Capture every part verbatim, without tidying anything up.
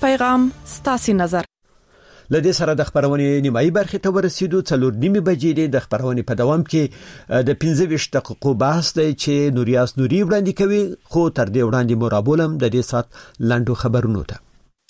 پیغام ستاسو نظر. لدې سره د خبرونې نیمایي برخه ته ورسېدو. څلور نیمه بجې د خبرونې په دوام کې د پنځه ویشت دقیقو بحث دی چې نوریاس نوري وړاندې کوي، خو تر دې وړاندې مرابولم د دې سات لاندو خبرونو ته.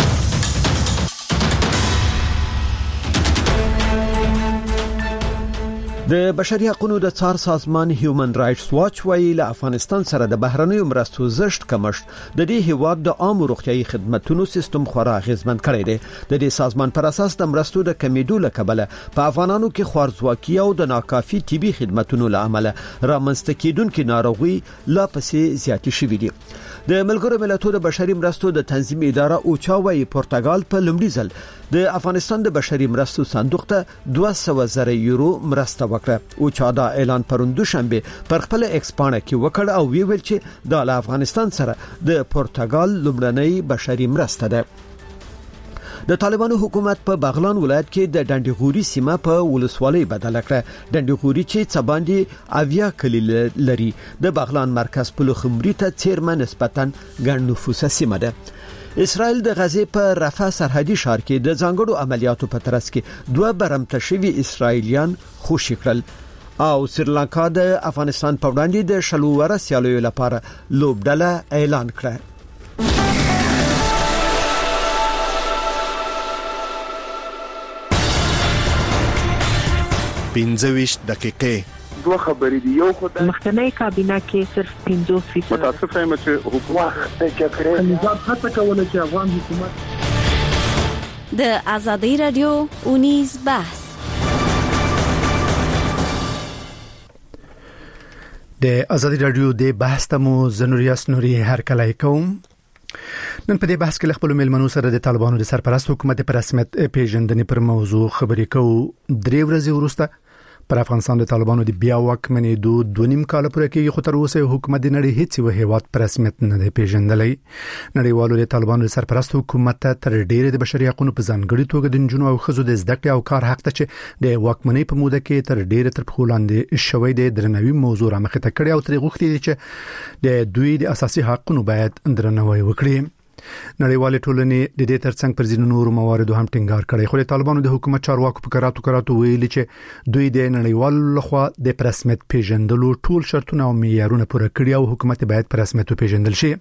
د بشري حقوقو د څار سازمان هیومن رائټس واچ وایي له افغانستان سره د بهرنیو مرستو زشت کمښت د دې هیواد د عامو روغتيایي خدماتو سیستم خورا اغیزمن کړی دی. د دې سازمان پر اساس د مرستو د کمیدو له کبله په افغانانو کې خوارځواکي او د ناکافي طبي خدماتو له امله رامنځته کېدونکې ناروغي لا پسې زیاتې شوې دي. د ملګرو ملتونو د بشري مرستو د تنظیم اداره اوچا وایي پرتګال په لومړي ځل د افغانستان د بشري مرستو صندوق ته دوه سوه زره یورو مرسته وکړه. اوچا دا اعلان پروندو شنبه پر خپل ایکسپانه کې وکړ او ویل چې د افغانستان سره د پرتګال لومړنۍ بشري مرسته ده. د طالبانو حکومت په بغلان ولایت کې د ډنډغوري سیمه په ولسوالۍ بدل کړه. ډنډغوري چې څباندې اویا کلی لري د بغلان مرکز په لوخمري ته چیرمن نسبتاً ګڼ نفوسه سیمه ده. اسرائیل د غزې په رفح سرحدي ښار کې د ځانګړو عملیاتو په ترڅ کې دوه برمته شوي اسرائیلیان خوشي کړل او سریلانکا د افغانستان په وړاندې د شلو وره سیالیو لپاره لوبډله اعلان کړه. پنځه ویشت دقیقې دوه خبرې دی. یو خو د مخکنی کابینه کې صرف پنځوس فیصد متاسفه یم چې حکومت د جګړې نظام هڅه کوله چې افغان حکومت د ازادي رادیو اونیز بحث. د ازادي رادیو د بحث تمو زنوریاس نوري هر کله کوم. نن په دې بحث کې خپل ملمنو سره د طالبانو د سرپرست حکومت پر رسمیت پیژندنې پر موضوع خبرې کوو. درې ورځې وروسته پر افغانستان د طالبانو د بیا واکمنې دوه دوه نیم کال پورې کې خو تر اوسه حکومت د نړۍ هیڅ یو هیواد پر رسمیت نه دی پیژندلی. نړیوالو د طالبانو د سرپرست حکومت تر ډیره د بشري حقوقو په ځانګړي توګه د جنونو او خزو د زده کړې او کار حق ته چې د واکمنۍ په موده کې تر ډیره تر خلاندې شوی د درنوي موضوع را مخه ته کړی او تر غوښتي چې د دوی د اساسي حقوقو باید درناوی وکړي. نړیوال ټولنې د دې ترڅنګ پر ځینو نورو مواردو هم ټینګار کړی، خو د طالبانو د حکومت چارواکو په کراتو کراتو ویلي چې دوی د نړیوال لخوا د رسمیت پیژندلو ټول شرطونه او معیارونه پوره کړي او حکومت باید پر رسمیت پیژندل شي.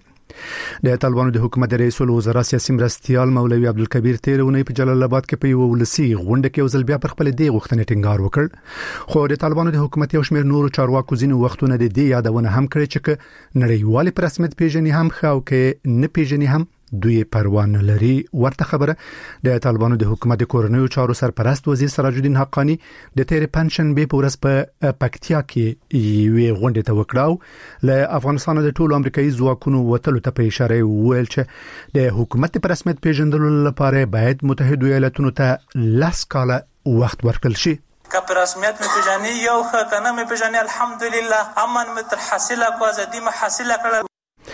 د طالبانو د حکومت رئیس الوزرا سیاسي مرستيال مولوي عبدالکبیر تیرونی په جلال آباد کې په یو ولسی غونډه کې وزل بیا پر خپل دی غوښتنې ټینګار وکړ، خو د طالبانو د حکومت یو شمېر نورو چارواکو ځینو وختونه د دې یادونه هم کړې چې نړیوال پر رسمیت پیژنې هم خو کې نه پیژنې هم دوی پروا نه لري. ورته خبره د طالبانو د حکومت د کورنیو چارو سرپرست وزیر سراج الدین حقانی د تیر پنشن به پورس په پکتیا کې یوې غونډې ته وکړاو. له افغانستان د ټولو امریکایي ځواکونو وتلو ته په اشاره ویل چې د حکومت پر رسمیت پیژندلو لپاره باید متحده ایالاتونو ته لاس کاله وخت ورکړل شي. که پر رسمیت می پیژنی یو ښه کنه می پیژنی الحمدلله امن متر حاصله کو ازادي ما حاصله کړل.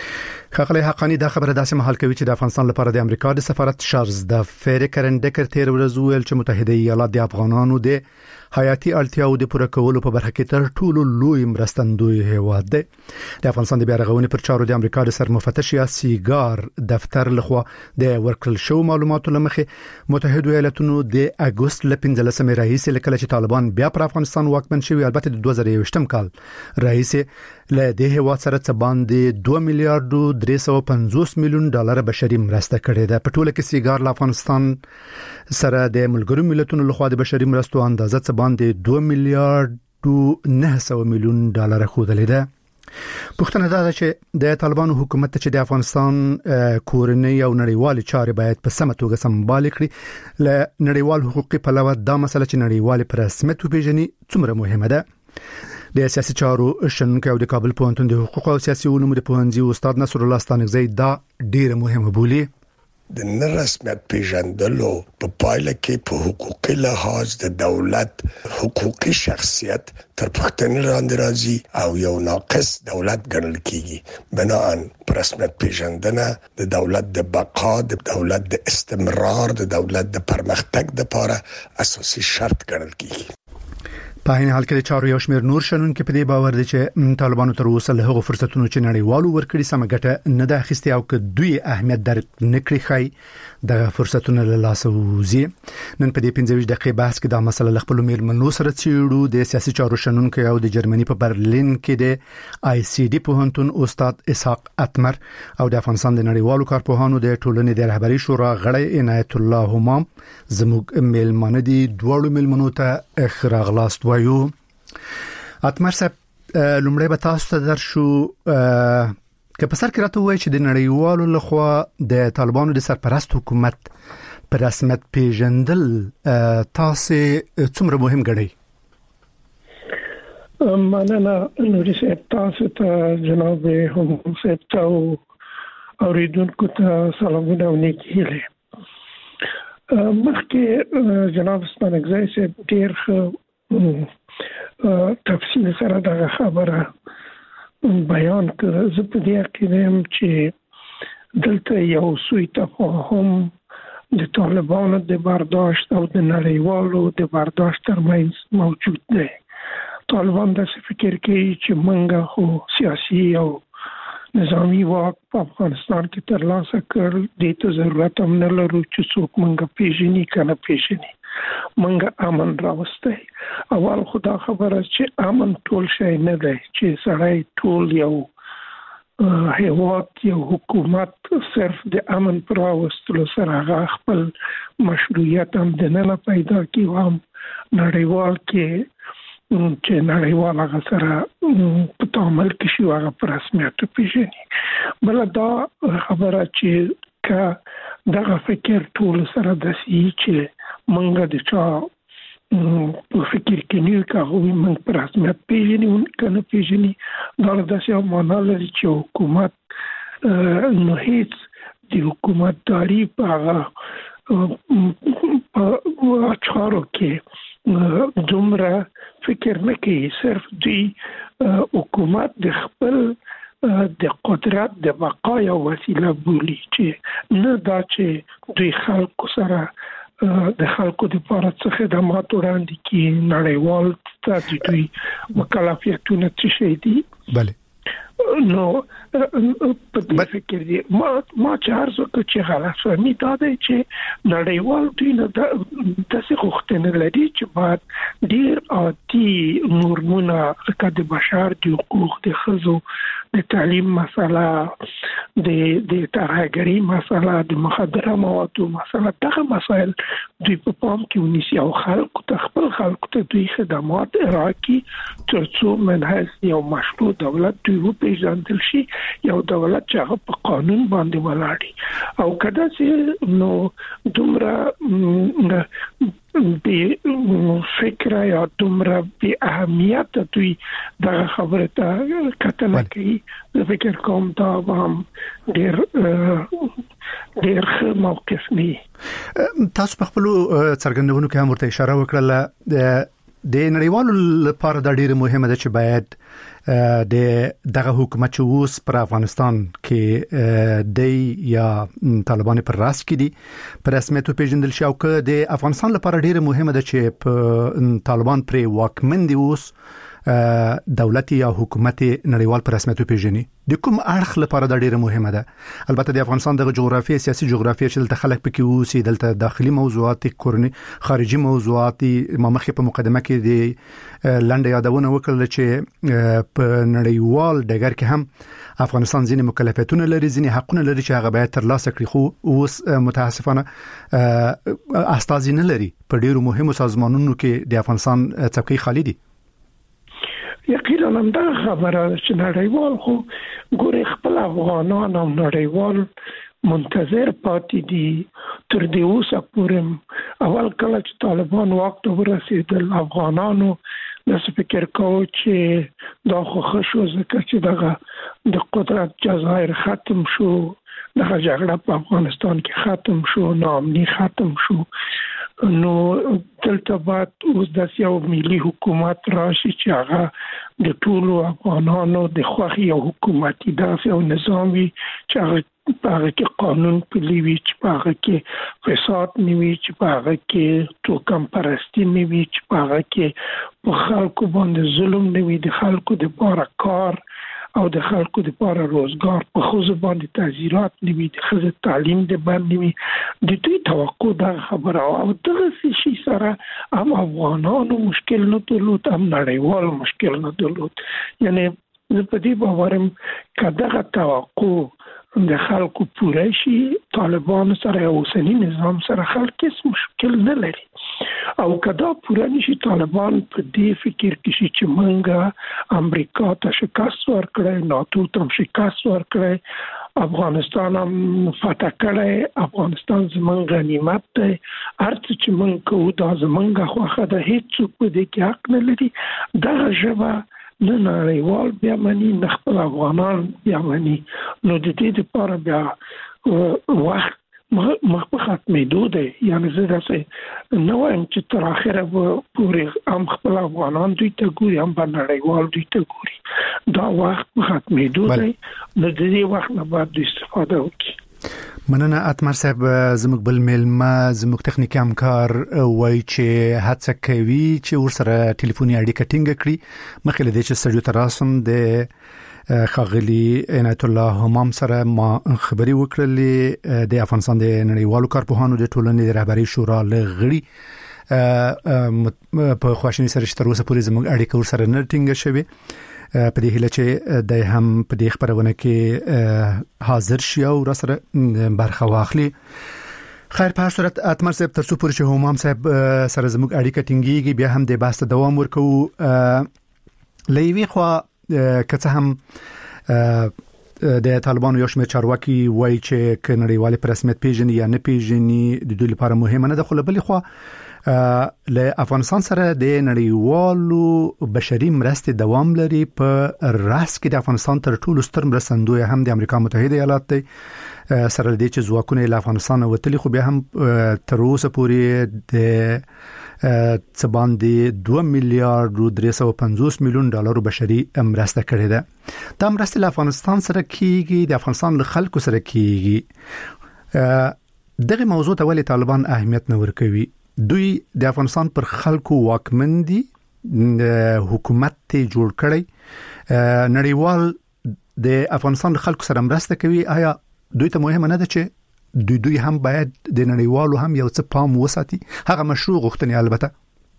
خغلی حقانی دا خبره داسې محل کوي چې د افغانستان لپاره د امریکا د سفارت شارز د فریکرندکر تیر ورځ ویل چې متحده ایالات د افغانانو د حیاتي اړتیاو د پوره کولو په برخه کې تر ټولو لوی مرستندوی هیواد دی. د افغانستان د بیا رغونې پر چارو د امریکا د سرمفتش یا سیګار دفتر لخوا د ورکړل شو معلوماتو لمخې متحده ایالاتونو د اگست ل پنځلسمې راهیسې لکه چې طالبان بیا پر افغانستان واکمن شوي، البته د دوه زره یوویشتم کال راهیسې له دې هیواد سره څه باندې دوه میلیارډ درې سوه پنځوس میلیون ډالر بشري مرسته کړې ده. په ټوله کې سیګار له افغانستان سره د ملګرو ملتونو لخوا د بشري مرستو اندازه څه باندې دوه میلیارډ نه سوه میلیون ډالر ښودلې ده. پوښتنه دا ده چې د طالبانو حکومت چې د افغانستان کورنۍ او نړیوال چارې باید په سمه توګه سمبال کړي، له نړیوال حقوقي پلوه دا مسله چې نړیوال پر رسمیت وپیژني څومره مهمه ده. د سیاسي چارو شنونکو او د کابل پوهنتون د حقوق او سیاسي علومو د پوهنځي استاد نصر الله ستانکزی دا ډیره مهمه بولي. د نرسمیت پیژندلو په پایله کې په حقوقي لحاظ د دولت حقوقي شخصیت تر پښتنې لاندې راځي او یو ناقص دولت ګڼل کیږي. بناً پر رسمیت پیژندنه د دولت د بقا، د دولت د استمرار، د دولت د پرمختګ لپاره اساسي شرط ګڼل کیږي. په عین حال کې چارو یو شمېر نور شنن کې په دې باور دي چې طالبانو تر اوسه له هغو فرصتونو چې نړیوالو ورکړي سم ګټه نه ده اخیستې او که دوی اهمیت درک نکړي خای د فرصتونو له لاسه وځي. نن په دې پنځه دقیقې بحث کې دا مسله خپل میلمنو سره چیړو د سیاسي چارو شنن کې او د جرمني په برلین کې د آی سی ډي پوهنتون استاد اسحاق اتمر او د افغانستان د نړیوالو کارپوهانو د ټولنې د رهبری شورا غړی عنایت الله همام زموږ میلمنه دي. دوړو میلمنو ته اخراغلاست وایو. اتمر صاحب لومړی به تاسو ته درشو که په سر کې راته وایي چې د نړیوالو لخوا د طالبانو د سرپرست حکومت په رسمیت پیژندل تاسو څومره مهم ګڼئ؟ مننه نوري صاحب، تاسو ته جناب همام صاحب ته او اوریدونکو ته سلامونه او نیکې هیلې. مخکې جناب ستانکزی صاحب ډېر ښه تفصیل سره دغه خبره بیان کړه. زه په دې عقیده یم چې دلته یو سوء تفاهم د طالبانو د برداشت او د نړیوالو د برداشت ترمنځ موجود دی. طالبان داسې فکر کوي چې موږ خو سیاسي او نظامی واک په افغانستان کې ترلاسه کړل، دې ته ضرورت هم نه لرو چې څوک موږ پیژني که نه پیژني، موږ امن راوستی. اول خو دا خبره چې امن ټول شی نه دی چې سړی ټول یو هیواد یو حکومت صرف د امن پر راوستلو سره هغه خپل مشروعیت هم دننه پیدا کړي او هم نړیوال کې چې نړیوال هغه سره په تعامل کې شي هغه په رسمیت وپېژني. بله دا خبره چې که دغه فکر ټول سره داسې چې موږ د چا په فکر کې نه یو که هغوی موږ په رسمیت پېژني که نه پېژني، دا داسې یو معنا لري چې حکومت نو هېڅ د حکومتداري په هغه په چارو کې دومره فکر نه کوي. صرف دوی حکومت د خپل د قدرت د بقا یو وسیله بولي، چې نه دا چې دوی خلکو سره د خلکو لپاره څه خدمات وړاندې کړي، نړیوال ته د دوی مکلفیتونه څه شي دي. بله نو په دې فکر دی ما ما چې عرض وکړ چې غلط فهمي دا دی چې نړیوال دوی نه داسې غوښتنه لري چې باید ډېر عادي نورمونه لکه د بشر د حقوق، د ښځو د تعلیم مسله، د د ترهګرۍ مسله، د مخدره موادو مسله، دغه مسایل دوی په پام کې ونیسي او خلکو ته خپل خلکو ته دوی خدمات ارائه کړي تر څو منحص یو مشروع دولت دوی وپېژندل شي، یو دولت چې هغه په قانون باندې ولاړ او که داسې نو دومره بې فکره یا دومره بې اهمیته دوی دغه خبره ته کتنه کوي. زه فکر کوم دا به هم ډېر ډېر ښه موقف نه وي. تاسو په خپلو څرګندونو کې هم ورته اشاره وکړله د نړیوالو لپاره دا ډېره مهمه ده چې باید د دغه حکومت چې اوس پر افغانستان کې دی یا طالبان پر راس کې دي پر رسمیت وپېژندل شي او که د افغانستان لپاره ډېره مهمه ده چې په طالبان پرې واکمن دي اوس دولت یا حکومت نړیوال پر رسمیت وپېژني. د کوم اړخ لپاره دا ډېره مهمه ده؟ البته د افغانستان د جغرافیه سیاسي جغرافیه چې دلته خلک پکې اوسي، دلته داخلي موضوعات، کورني خارجي موضوعات، ما مخکې په مقدمه کې د لنډه یادونه وکړل چې په نړیوال ډګر کې هم افغانستان ځینې مکلفیتونه لري، ځینې حقونه لري چې هغه باید ترلاسه کړي، خو اوس متاسفانه استازي نه لري. په ډېرو مهمو سازمانونو کې د افغانستان څوکۍ خالی دي. یقینا هم دا خبره چې نړیوال خو ګوري خپل افغانان او نړیوال منتظر پاتې دي تر دې اوسه پورې. اول کله چې طالبان واک ته ورسېدل افغانانو داسې فکر کوو چې دا خو ښه شو ځکه چې دغه د قدرت جزایر ختم شو، دغه جګړه په افغانستان کې ختم شو، ناامني ختم شو، نو دلته باید اوس داسې یو ملي حکومت راشي چې هغه د ټولو افغانانو د خوښې یو حکومتي داسې یو نظام وي چې هغه هغه کې قانون پلی وي چې هغه کې فساد نه وي چې هغه کې توکم پرستی نه وي چې هغه کې په خلکو باندې ظلم نه وي د خلکو د لپاره کار او د خلکو د لپاره روزګار په خوځ باندې تعزیرات نه وي د خزه تعلیم د باندې وي د دوی توقع دا خبره او دغه شي سره هم افغانانو مشکل نه درلود هم نړیوال مشکل نه درلود یعنی زه په دې باورم کداغه توقع د خلکو پوره شي طالبان سره او اوسنی نظام سره خلک هیڅ مشکل نه لري او کدا پوره نشي طالبان په دې فکر کې شي چې منګه امریکا ته شکست ورکړي ناتو ته شکست ورکړي افغانستان هم فتح کړي افغانستان زمونږ غنیمت دی هرڅه چې مونږ کوو دا زمونږ خوخه ده هیڅ څوک په دې کې حق نه لري دا ژبه نه نړیوال بیا مني نه خپل افغانان بیا مني نو د دې لپاره بیا وخت مخ په ختمېدو دی یعنی زه داسې نه وایم چې تر اخره پورې هم خپل افغانان دوی ته ګوري هم به نړیوال دوی ته ګوري دا وخت په ختمېدو دی نو د دې وخت نه باید دوی استفاده وکړي. مننه اتمر صاحب زموږ بل میلمه زموږ تخنیکی همکار وایي چې هڅه کوي چې ورسره ټلیفوني اړیکه ټینګه کړي مخکې له دې چې سټوډیو ته راسم د خاغلی عنایت الله همام سره ما خبري وکړلې د افغانستان د نړیوالو کارپوهانو د ټولنې د رهبرۍ شورا لغړي په خواشنی سره چې تر اوسه پورې زموږ اړیکه ورسره نه ټینګه شوه په دې هله چې د هم په دې خبرونه کې حاضر شي او را سره برخه واخلي. خیر په صورت اتمر صاحب تر څو پورې چې همام صاحب سره زموږ اړیکه ټینګيږي بیا هم د بحث دوام ورکو لېوي خو کته هم د طالبانو یو شمېر چارواکي وایي چې کنړیواله په رسمیت پیژني یا نه پیژني د دوی لپاره مهمه نه ده خو بلې خو له افغانستان سره د نړیوالو بشري مرستې دوام لري په راس کې د افغانستان تر ټولو ستر مرستندوی هم د امریکا متحده ایالات دی سره د چې ځواکونه له افغانستان وتلي خو بیا هم تر اوسه پورې د څه باندې دوه میلیارډ او درې سوه پنځوس میلیون ډالر بشري مرسته کړې ده. دا مرسته له افغانستان سره کیږي د افغانستان له خلکو سره کیږي دغه موضوع ته ولې طالبان اهمیت نه ورکوي؟ دوی د افغانستان پر خلکو واکمن دي حکومت ته جوړ کړی نړیوال د افغانستان خلکو سره مرسته کوي آیا دوی ته مهمه نه ده چې دوی دوی هم باید د نړیوالو هم یو څه پام وساتي هغه مشروع غوښتنې البته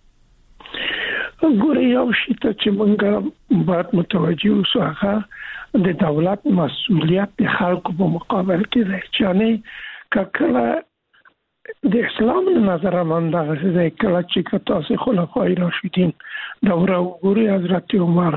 ګورې یو شی ته چې موږ باید متوجه اوسو هغه د دولت مسؤلیت د خلکو په مقابل کې دی چې نه کله د اسلام نظر من دا غږی کله چې تاسو خلفای راشدین دوره وګورئ حضرت عمر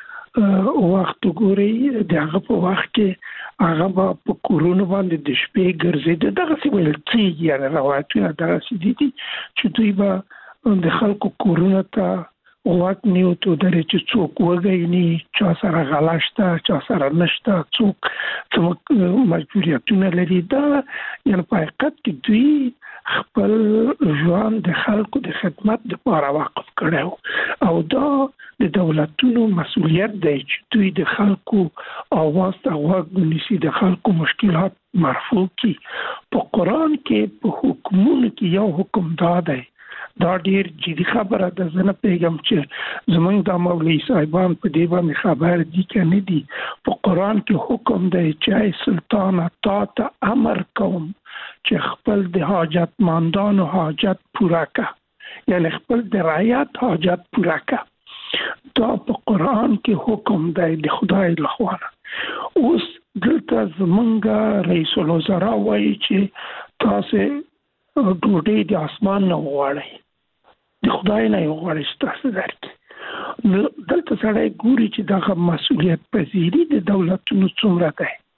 وخت وګورئ دغه په وخت کې هغه په کورونو باندې د شپې ګرځېد دغه څه ویل چې یاره روایتونه دغه څه دي چې دوی به د خلکو کورونو ته وخت نیو ته درې چې څوک وګینی چې سره غلاشته چې سره نشته څوک څوک مجبوریتونه لري دا یعنی په حقیقت کې دوی خپل ژوند د خلکو د خدمت لپاره وقف کړو او دا د دولتونو مسؤلیت دی چې دوی د خلکو اواز ته غوږ ونیسي د خلکو مشکلات مرفوع کړي په قرآن کې په حکمونو کې یو حکم دا دی دا ډیر جدي خبره ده زه نه پیغام چې زمونږ د مولوی صاحبان په دې باندې خبر دي کنه دي په قرآن کې حکم دی چې سلطان تا ته امر کوم چې خپل د حاجت مندانو حاجت پوره کړه یعنی خپل د رعیت حاجت پوره کړه دا په قرآن کې حکم دی د خدای لخوا اوس دلته زمونږ رئیس الوزرا وایي چې تاسو ډوډۍ د اسمان نه وغواړئ د خدای نه وغواړئ تاسو درکې نو دلته سړی ګوري چې دغه مسؤلیت پذیری د دولتونو څومره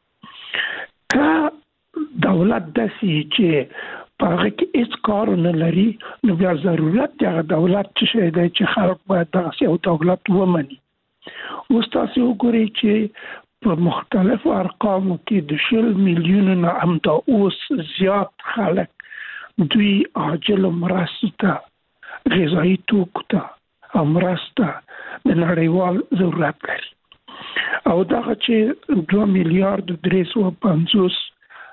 ده که دولت داسې چې په هغه کې هیڅ کار نه لري نو بیا ضرورت دغه دولت څه شی دی چې خلک باید دغسې یو دولت ومني اوس تاسو وګورئ چې په مختلفو ارقامو کې د شل میلیونو نه هم دا اوس زیات خلک دوی عاجل مرستو ته غذایی توکو ته مرسته د نړیوال ضرورت لري او دغه چې دوه میلیارډ درې سوه پنځوس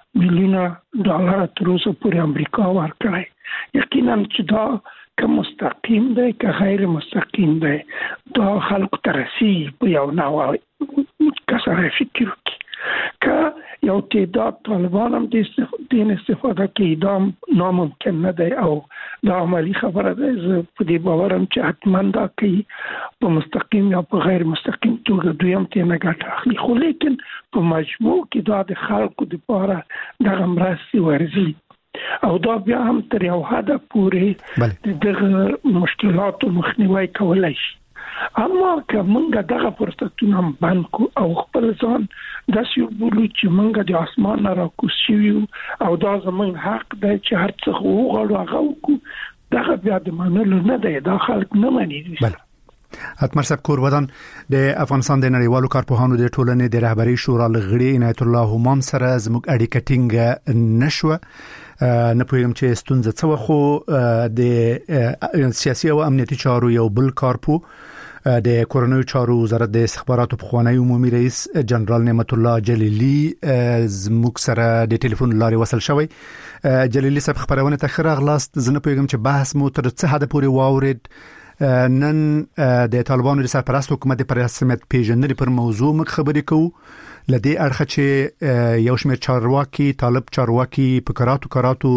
میلیونه ډالر تر اوسه پورې امریکا ورکړي. یقینا چې دا که مستقیم دی که غیر مستقیم دی دا خلکو ته رسیږي په یو نوع کسره فکر وکړي. که یو تعداد طالبان هم دین استفاده کوي دا ناممکن نه دی او دا عملی خبره ده. زه په دې باورم چې حتما دا کوي په مستقیم یا په غیر مستقیم توګه دوی هم ترې نه ګټه اخلي. خو لیکن په مجموع کې دا د خلکو دپاره دغه مرستې ورځي او دا بیا هم تر یو حده پورې دغه مشکلاتو مخنیوی کولی شي. اما که موږ دغه فرصتونه بند کو او خپل ځان داسې وبولو چې موږ د اسمان نه راکوز شوي او دا زموږ حق دی چې هر څه وغواړو هغه وکړو دغه بیا د منلو نه دی. دا خلک نه مني. اتمر صاحب کورودان د افغانستان د نړیوالو کارپوهانو د ټولنې د رهبری شورا لغړي عنایت الله همام سره زموږ اړیکه ټینګ نشوه. نه پوهیږم چې ستونزه څه خو د سیاسي او امنیتي چارو یو بل کارپو د کورونو چارو وزارت د استخباراتو پخوانی عمومي رئیس جنرال نعمت الله جلیلی زموږ سره د ټلیفون لارې وصل شوی. جلیلی صاحب خبرونه ته خراغلاست. زنه پوهیږم چې بحث مو تر څه حد پورې واورید. نن د طالبانو د سرپرست حکومت پر رسمیت پیژندنې پر موضوع مخ خبرې کوو. لدی اړخ چې یو شمېر چارواکي طالب چارواکي په کراتو کراتو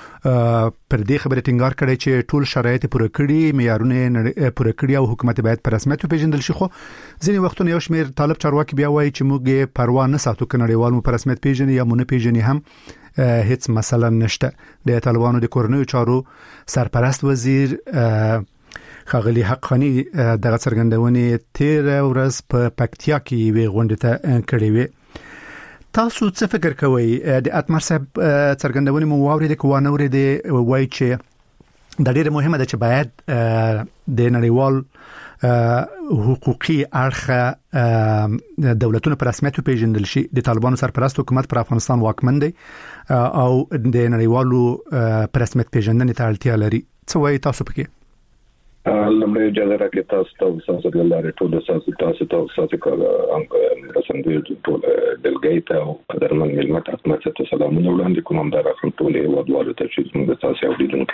پر دې خبره ټینګار کړي چې ټول شرایط پوره کړي معیارونه پوره کړي او حکومت باید پر رسمیت پیژندل شي. خو ځینې وختونه یو شمېر طالب چارواکي بیا وایي چې موږ پروا نه ساتو چې نړیوال مو پر رسمیت پیژني یا مونږ پیژني هم هیڅ مسله نشته. د طالبانو د کورنیو چارو سرپرست وزیر خاغلی حقانی دغه څرګندونې تیر ورځ په پکتیا کې وی غونډه ته کړې وی. تاسو څه فکر کوئ؟ د اتمر صاحب څرګندونې مو واورید کوه نه ورید وای چې د ډیره مهمه ده چې باید د نړیوال حقوقي اړخ دولتونو پر رسمیت پیژندل شي. د طالبانو سرپرست حکومت پر افغانستان واکمن دی او د نړیوالو پر رسمیت پیژندنې ته اړتیا لري. څه وایي تاسو پکې؟ لمړی اجازه راکړئ تاسو ته تاسو د لارې ټول تاسو تاسو تاسو کله هم رسندوی ټول دلګیت او قدرمن ملمت اتمه ته سلامونه وړاندې کوم. همدار خپل ټول ودوالو ته چې موږ تاسو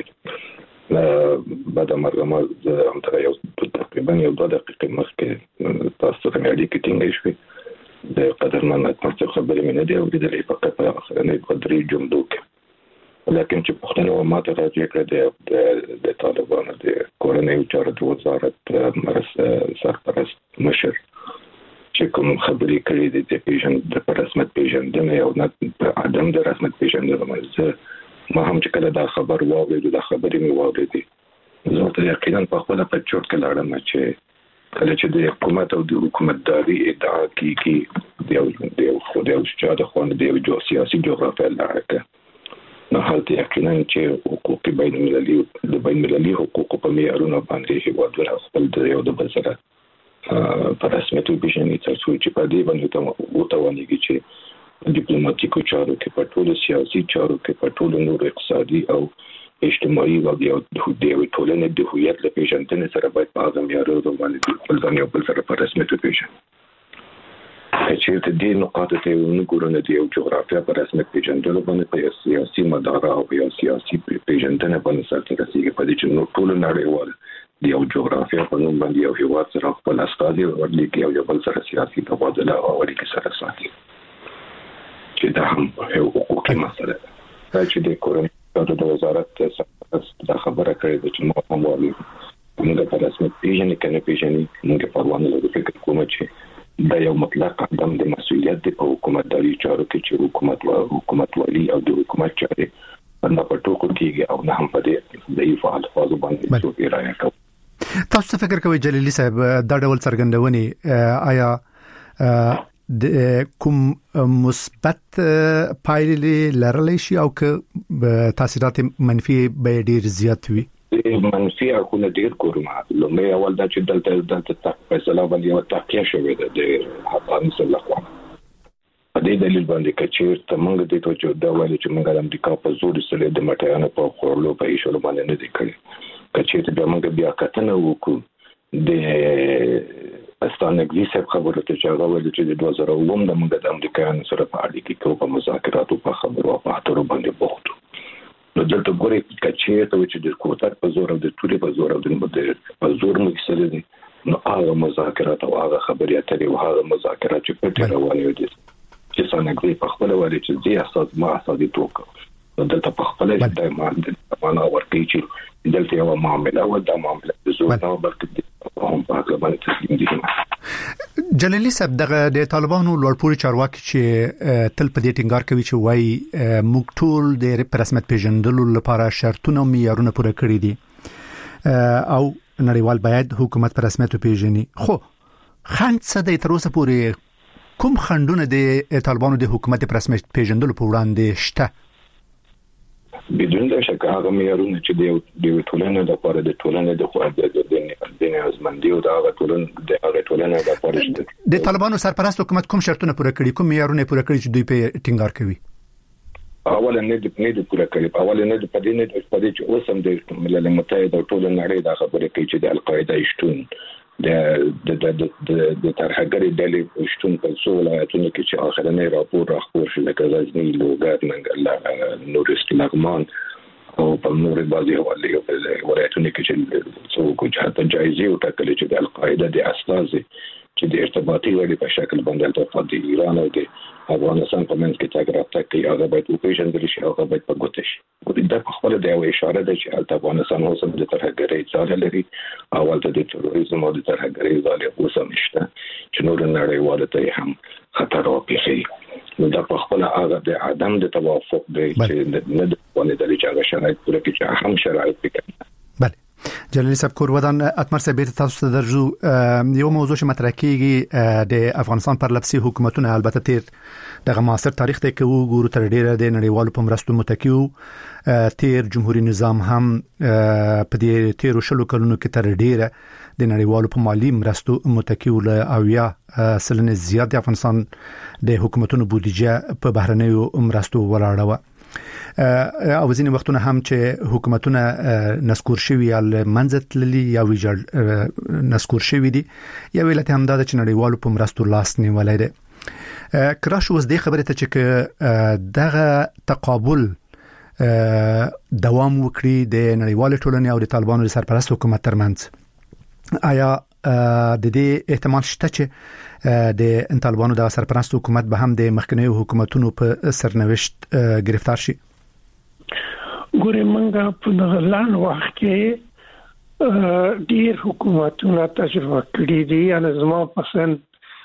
اوریدونکو بعد مرغما هم تر یو تقریبا یو دوه دقیقې مخکې تاسو ته اړیکې ټینګې شوې. د قدرمن اتمه څخه خبرې مې نه دی اوریدلې فقط په اخرنۍ قدرې جملو کې. لکه چې پښتنو ماته راځي کړه د طالبانو د کورنیو چارو د وزارت مرس سرپرست مشر چې کوم خبرې کړې دي د پیژند د رسمیت پیژندنې او نه عدم د رسمیت پیژندنې باندې ما هم چې کله دا خبر واورید دا خبرې مې واورېدې زه ته یقینا په خپل په چورت کې لاړم چې کله چې د حکومت او د حکومتداري ادعا کیږي د یو خو د یو شاده خوند د یو سیاسي جغرافیه لاره نه حالت یقینا چې حقوق بین المللي د بین المللي حقوق په معیارونو باندې هیوادونه خپل د یو د بل سره په رسمیت پیژني تر څو چې په دې باندې ته وتوانيږي چې ډیپلوماټیکو چارو کې په ټولو سیاسي چارو کې په ټولو نور اقتصادي او اجتماعي او د ټولنې د هویت له پیژندنې سره باید په هغه معیارونو باندې خپل ځان یو بل سره په رسمیت پیژني. چې د دې نقاطو ته ونګورو د یو جغرافیه پر رسمیت پیژندلو باندې په سیاسي مدار او په سیاسي پیژندنه باندې سره رسیدي په دې چې نو ټول نړیوال د یو جغرافیه په نوم باندې یو هیواد سره خپل استازي ورلیکي او یو بل سره سیاسي تبادله او اړیکې سره ساتي چې دا هم یو حقوقي مسله ده. چې د کورنیو د وزارت څخه خبره کړې ده چې موږ هم وایو موږ په رسمیت پیژنې کنه پیژنې موږ په وانه له فکر کوم چې دا یو مطلق عدم د مسؤلیت د حکومتداري چارو کې چې حکومت او حکومت والی او د حکومت چارې په پټوکو کې او نه هم په دې د فعال فاز باندې څو پیرایه کوي. تاسو فکر کوئ جلیلی صاحب دا ډول څرګندونې آیا د کوم مثبت پایلې لرلی شي او که تاثیرات منفي به ډیر زیات وي؟ منفي اخونه ډیر کومه لومړی اول دا چې دلته دلته فیصله باندې یو تحقیق شوی دی د حقاني سره خوا په دې دلیل باندې چې ته موږ د ته چې دا وایي چې موږ د امریکا په زور سره د مټیانو په خورلو په ایشلو باندې نه دی کړی چې ته موږ بیا کتنه وکړو د استانګزي صاحب خبره ته چې هغه ول چې د دوه زره اووه د موږ د امریکایانو سره په اړیکه کې په مذاکراتو په خبرو په اترو باندې بوختو نو دلته ګوري چې ته چې د کوټک په زور او د توري په زور او د په زور مو سره دي نو هغه مذاکرات او هغه خبرې اترې او هغه مذاکرات چې په روانه دي چې څنګه په خپل وړي چې زی اساس ما اساسي توګه دلته په خپل د معنا ورکړي چې دلته یو معاملې او د معاملې د زور او بلکې هم په هغه باندې تسلیم دي. جلالی صاحب دغه د طالبانو لوړپوړي چارواکي چې تل په دې ټینګار کوي چې وای موږ ټول د رسمیت پیژندلو لپاره شرطونه او معیارونه پوره کړی دي او نړیوال باید حکومت پر رسمیت پیژني. خو خند څه د تر اوسه پورې کوم خندونه د طالبانو د حکومت پر رسمیت پیژندلو په وړاندې شته؟ بدون د شک هغه معیارونه چې د د ټولنې د لپاره د ټولنې د خو د د ازمندي او د هغه ټولنې د هغه ټولنې د لپاره د طالبانو سرپرست حکومت کوم شرطونه پوره کړي کوم معیارونه پوره کړي چې دوی په ټینګار کوي؟ اوله نه د نه د پوره کړي اوله نه د پدې نه د پدې چې اوسم د ملل متحد او ټول نړۍ د خبرې کوي چې د القاعده شتون د د د د د ترهګری ډلې شتون په څو ولایتونو کې چې اخرنۍ راپور راخور شو لکه غزنی لوګر منګل نورست لغمان او په نورې بازي حواله په ولایتونو کې چې څو کوجه جایزي او ټاکلې چې د القاعده د اساس چې د ارتباطي وړي په شکل باندې د د ایران او د افغانستان په منځ کې تګ راتګ کوي هغه باید وپیژندل شي هغه باید په ګوته شي. دا په خپل د یو اشاره ده چې افغانستان اوس هم د ترهګرۍ ځای لري او د تروریزم او د ترهګرۍ ځای اوس هم شته چې نور نړیوال ته هم خطر واقعي نو دا په خپل هغه د عدم د توافق دی چې نه د ونه د لچا شرایط پوره کې چې هم شرایط پکې. بله جلالی صاحب کور ودان اتمر صاحب تاسو ته درجو یو موضوع چې مطرح کیږي د افغانستان پر لپسي حکومتونه البته تیر دغه معاصر تاریخ ته کې وګورو تر ډیره د نړیوالو په مرستو متکیو تیر جمهوریت نظام هم په دې تیر شلو کلونو کې تر ډیره د نړیوالو په مالی مرستو متکیو له او یا سلنه زیات د افغانستان د حکومتونو بودیجه په بهرنیو مرستو ولاړه و او ځینې وختونه هم چې حکومتونه نسکور شوي یا منځت للی یا ویجړ نسکور شوي دي یا ویلت هم دا چې نړیوالو په مرستو لاس نیولای دي. کراش اوس دې خبره ته چې دغه تقابل دوام وکړي د نړیوال ټولنې او د طالبانو د سرپرست حکومت ترمنځ آیا د دې احتمال شته چې د طالبانو د سرپرست حکومت به هم د مخکنیو حکومتونو په سرنوشت گرفتار شي؟ ګورې منګه په دغه لاند وخت کې ډیر حکومتونه تجربه کړې دي ان زما پسند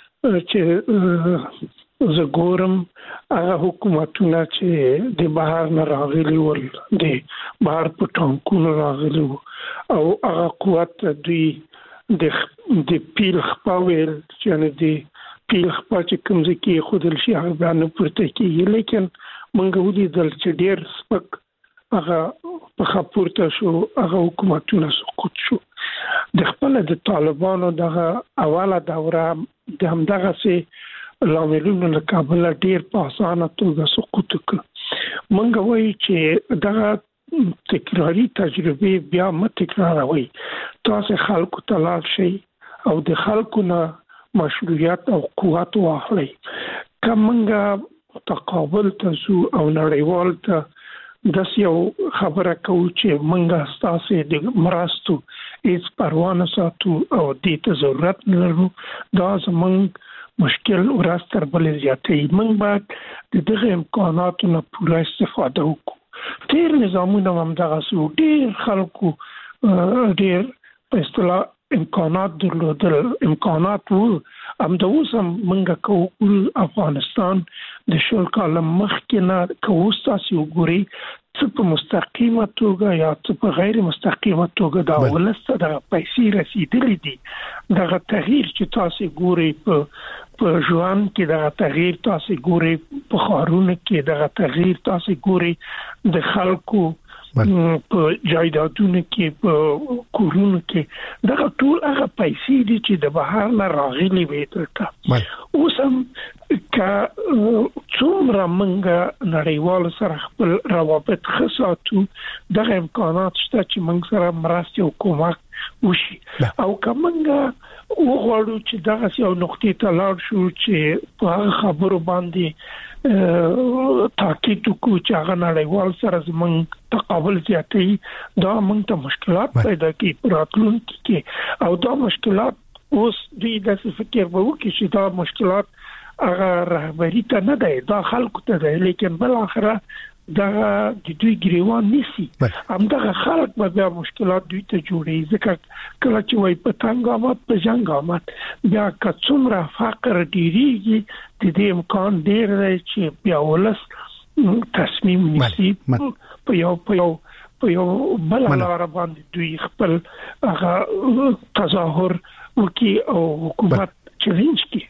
چې زه ګورم هغه حکومتونه چې د بهر نه راغلي ول د بهر په ټانکونو راغلي او هغه قوت دوی د د پیل خپاویل چې د پیل خپا چې کوم ځکه خودل شي هغه باندې پورته کیږي لیکن منګه ودی دل چې ډیر سپک هغه په خپورته شو هغه حکومتونه سقوط شو د خپل د طالبانو دغه اوله دوره د همدغه سي لاملونو له کابل ډیر په اسانه توګه سقوط وکړ. منګه وایي چې دغه تکراری تجربه بیا مت تکراروي تاسو خلکو تلال شي او د خلکو نه مشروعیت او قوت واخلي کومنګه تقابل تاسو او نړیوال ته داس یو خبره کوي چې منګه تاسو د مرستو هیڅ پروا نه ساتو او د ته ضرورت لرو دا زمونږ مشکل ورستر بل زیاتې موږ باید د دغه امکاناتو نه پوره استفاده وکړو. ډیر نظامونه هم دغه سو ډیر خلکو ډیر په اصطلاح امکانات درلودل امکانات وو هم د اوس هم موږ کوو افغانستان د شل کال مخکې نه کوو تاسو وګورئ څه په مستقیمه توګه یا څه په غیر مستقیمه توګه دا ولسته د پیسې رسیدلې دي دغه تغییر چې تاسو ګورئ په په ژوند کې دا تغییر تاسو ګورئ په خارونه کې دا تغییر تاسو ګورئ د خلکو په جایدادونو کې په کورونو کې دا ټول هغه پیسې دي چې د بهر نه راغلي وي ترته اوس هم کا څومره منګه نړیوال سره خپل روابط خصاتو دغه امکانات شته چې موږ سره مرستې او کومک وشي او کومنګه وغواړو چې دغه یو نقطې ته لاړ شو چې په خبرو باندې تاکید وکړو چې هغه نړیوال سره زموږ تقابل زیاتوي دا موږ ته مشکلات پیدا کوي راتلونکي کې او دا مشکلات اوس دوی د فکر به وکړي چې دا مشکلات هغه رهبری ته نه دی دا خلکو ته دی لیکن بل اخره دا د دوی ګریوان نسی همدغه خلک به بیا مشکلات دوی ته جوړي ځکه کله چې وای په تنګامات په جنګامات بیا که څومره فقر ډیریږي د دې امکان ډیر دی چې بیا ولس تصمیم نیسي په یو په یو په یو بل لار باندې دوی خپل هغه تظاهر وکي او حکومت چیلنج کوي.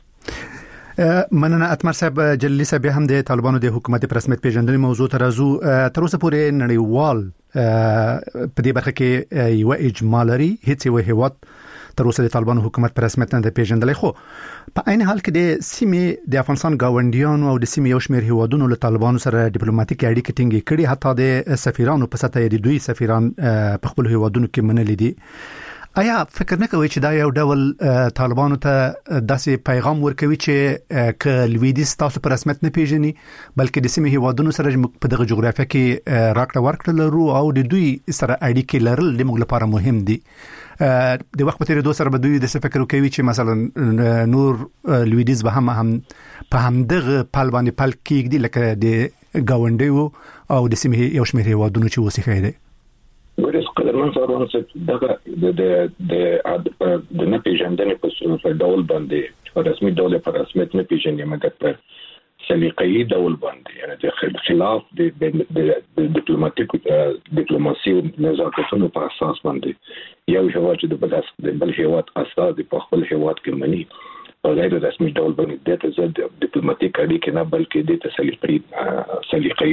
مننه اتمر صاحب جلیلی صاحب هم د طالبانو د حکومت پر رسمیت پیژندنې موضوع تر ازو تر اوسه پورې نړیوال په دې برخه کې یو اجماع لري هیڅ یو هیواد تر اوسه د طالبانو حکومت پر رسمیت نه پیژندل خو په عین حال کې د سیمې د افغانستان گاونډیانو او د سیمې یو شمېر هیوادونو له طالبانو سره ډیپلوماټیک اړیکې ټینګې کړي حتی د سفیرانو په سطح د دوی سفیران په خپل هیوادونو کې منلي دي. آیا فکر نه کوي چې دا یو ډول طالبانو ته داسې پیغام ورکوي چې ک لویدیز تاسو په رسمیت نه پیژني بلکې د سیمې هیوادونو سره په دغه جغرافیه کې راکړه ورکړه لرو او د دوی سره اړیکې لرل د موږ لپاره مهم دي. د وخت په تیریدو سره به دوی د څه فکر کوي چې مثلا نور لویدیز به هم هم په همدغه پل باندې پل کېږي لکه د گاونډیو او د سیمې یو شمېر هیوادونو چې وسیخه دي. ورس قدرمن سره څه دغه د د د د نه پیژندنې په ډول باندې په رسمي ډول په رسمیت نه پیژني مګر په سلیقې ډول باندې یعنی د خلاف د ډیپلوماټیک ډیپلوماسي او نظارتونو په اساس باندې یو هیواد چې د بل هیواد اساس په خپل هیواد کې مني او غیر رسمي ډول باندې د تزد ډیپلوماټیک اړیکې نه بلکې د سلیقې سلیقې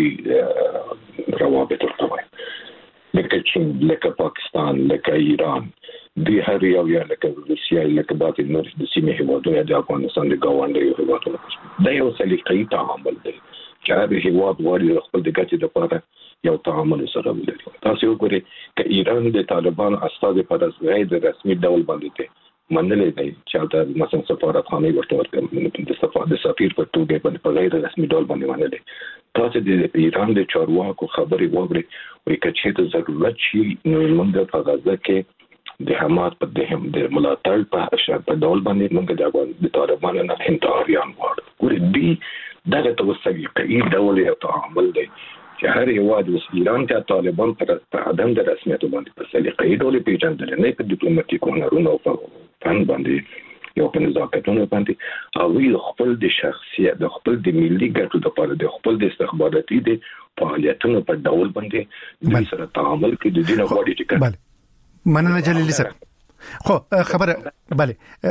روابط ورته لکه چین لکه پاکستان لکه ایران دی هر یو یا لکه روسیا لکه باقي نور د سیمې هیوادونو د افغانستان د گاونډیو هیوادونو دا یو سلیقې تعامل دی چې هر هیواد غواړي خپل د ګټې لپاره یو تعامل سره ولري. تاسو وګورئ چې ایران د طالبانو استازي په غیر رسمي ډول باندې منلې دی چې دا مثلا سفارتخانه ورته ورکړي د سفارت د سفیر په توګه باندې په غیر رسمي ډول باندې منلې. تاسو د ایران د چارواکو خبرې وګورئ وایي چې د ضرورت شي نو موږ په غزه کې د حماس په دهم د ملاتړ په اشاره په ډول باندې موږ د طالبانو نه انتحاریان وړو ګورې دی دغه توسعي کوي ډول یو تعامل دی چې هر هیواد اوس ایران ته طالبان پر عدم د رسمیت باندې په سلیقې ډول پیژندل نه په ډیپلوماټیک هنرونو او فن باندې یو په نزاکتونو باندې او وی خپل د شخصیت د خپل د ملي ګټو لپاره د خپل د استخباراتي د فعالیتونو په ډول باندې د سره تعامل کې د دې غوړي چې کړه. مننه جلیلی صاحب. خو خبره bale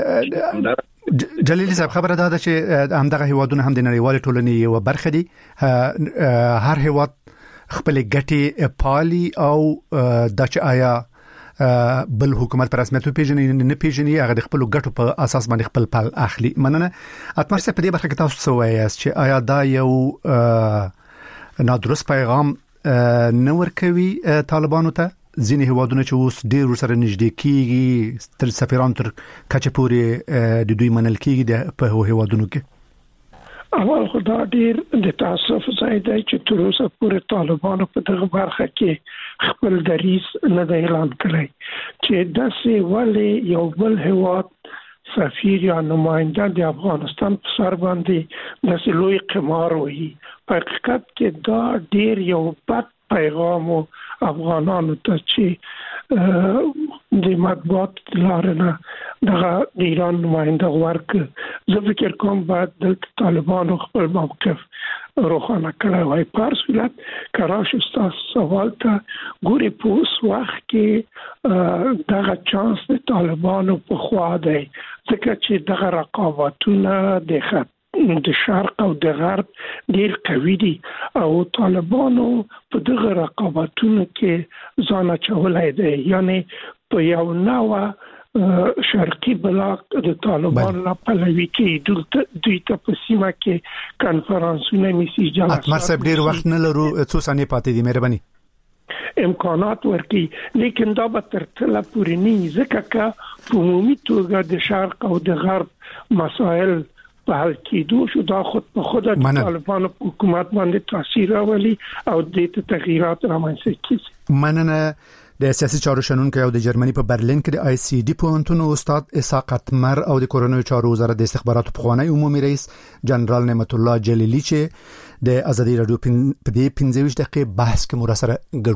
جلیلی صاحب خبره ده چې همدغه هیوادونه هم د نړیوال ټولنې یو برخه دي. هر هیواد خپل ګټې پالي او د چې آیا بل حکومت پر رسمیت پیژنې نه پیژنې هغه د خپل ګټو په اساس باندې خپل پال اخلي. مننه اتمر صاحب په دې برخه کې تاسو څه وایي چې آیا دا یو نادرست پیغام نه ورکوي طالبانو ته ځینې هیوادونه چې اوس ډېر سره نږدې کیږي تر سفیران تر کچه پورې د دوی منل کیږي په هیوادونو کې؟ اول خدا ډیر د تاسف ځای دی چې تر اوسه پورې طالبانو په دغه برخه کې خپل دریځ نه دی اعلان کړی چې داسې ولې یو بل هیواد سفیر یا نماینده د افغانستان په سر باندې داسې لوی قمار وایي. په حقیقت کې دا ډیر یو بد پیغام افغانانو ته چې د مطبوعات لارنه دغه ایران نماینده ورک زه فکر کوم بعد د طالبانو خپل موقف روښانه کړی وای. په هر صورت کراش تاسو سوال ته ګوري په اوس وخت کې دغه چانس د طالبانو په خوا دی ځکه چې دغه رقابتونه د خط د شرق او د غرب ډیر قوي دي او طالبانو په دغه رقابتونو کې ځان اچولای دی. یعنی په یو نوع شرقي بلاک د طالبان لا پلوي کې دوی ته په سیمه کې کانفرنسونه میسي جلسات. اتمر صاحب ډیر وخت نه لرو څو ثانیې پاتې دي مهرباني. امکانات ورکړي، لیکن دا به تر ټله پورې نه ځکه چې په عمومي توګه د شرق او د غرب مسائل په حل کېدو شو دا خود په خود د طالبانو حکومت باندې تاثیر راولي او د تغییرات رامنځته کیږي. مننه. د سیاسي چارو شنونکو او د جرمني په برلین کې د آی سی ډي پوهنتون استاد اسحاق قتمر او د کورونو چارو وزارت د استخباراتو پخوانی عمومي رئیس جنرال نعمت الله جلیلی چې د ازادي رادیو په دې پنځه ویشت دقیقې بحث کې مراسله